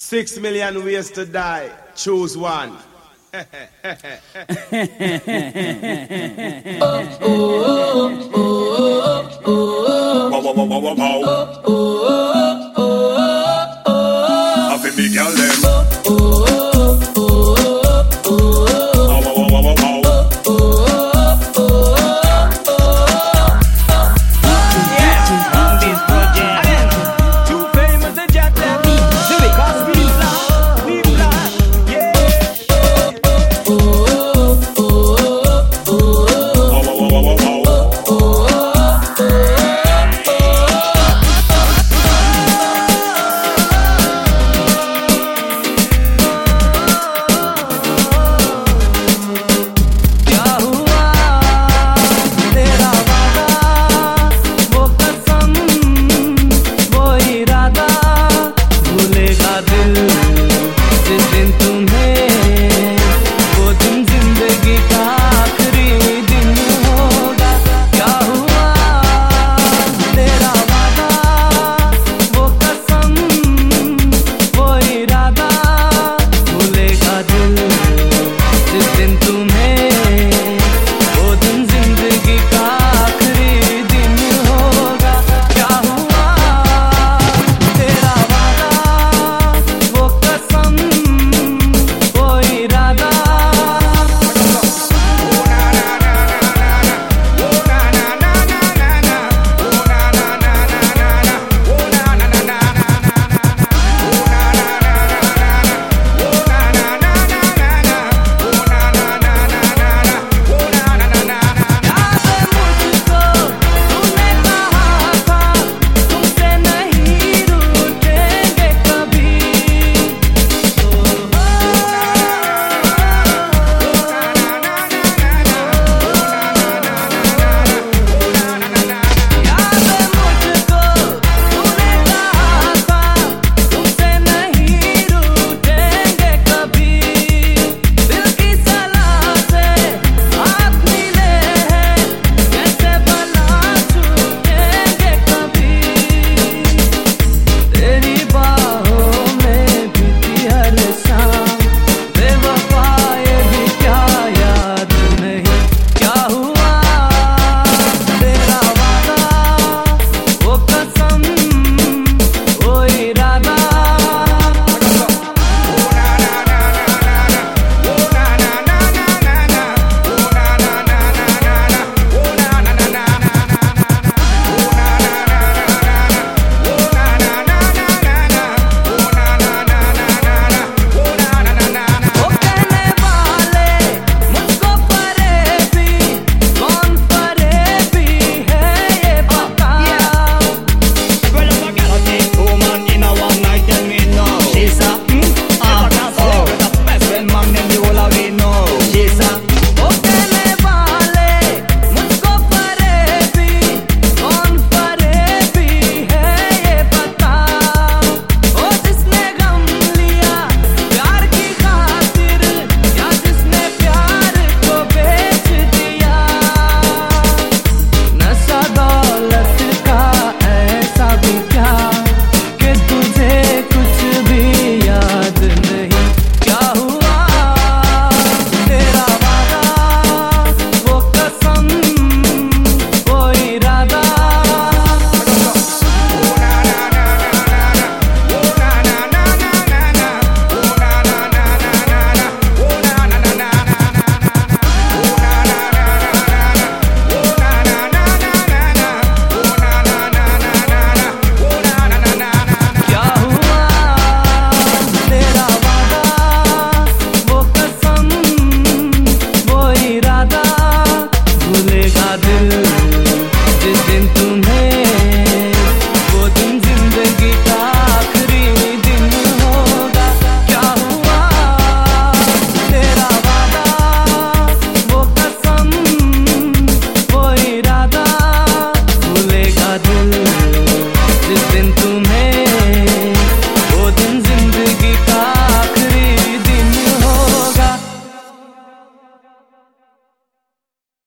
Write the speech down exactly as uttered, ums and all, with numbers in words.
Six million ways to die. Choose one. Oh, oh, oh, oh, oh, oh. Wow, wow, wow, wow, wow. Oh, oh, oh, oh, oh. I feel big girl them. Oh, oh, oh, oh, oh. Wow, wow, wow, wow, wow. Oh, oh, oh, oh, oh. Yeah, on this project. Too famous to just let me do it. Cause we black, we black, yeah. Oh, oh, oh, oh. Wow, wow, wow, wow, wow. दिल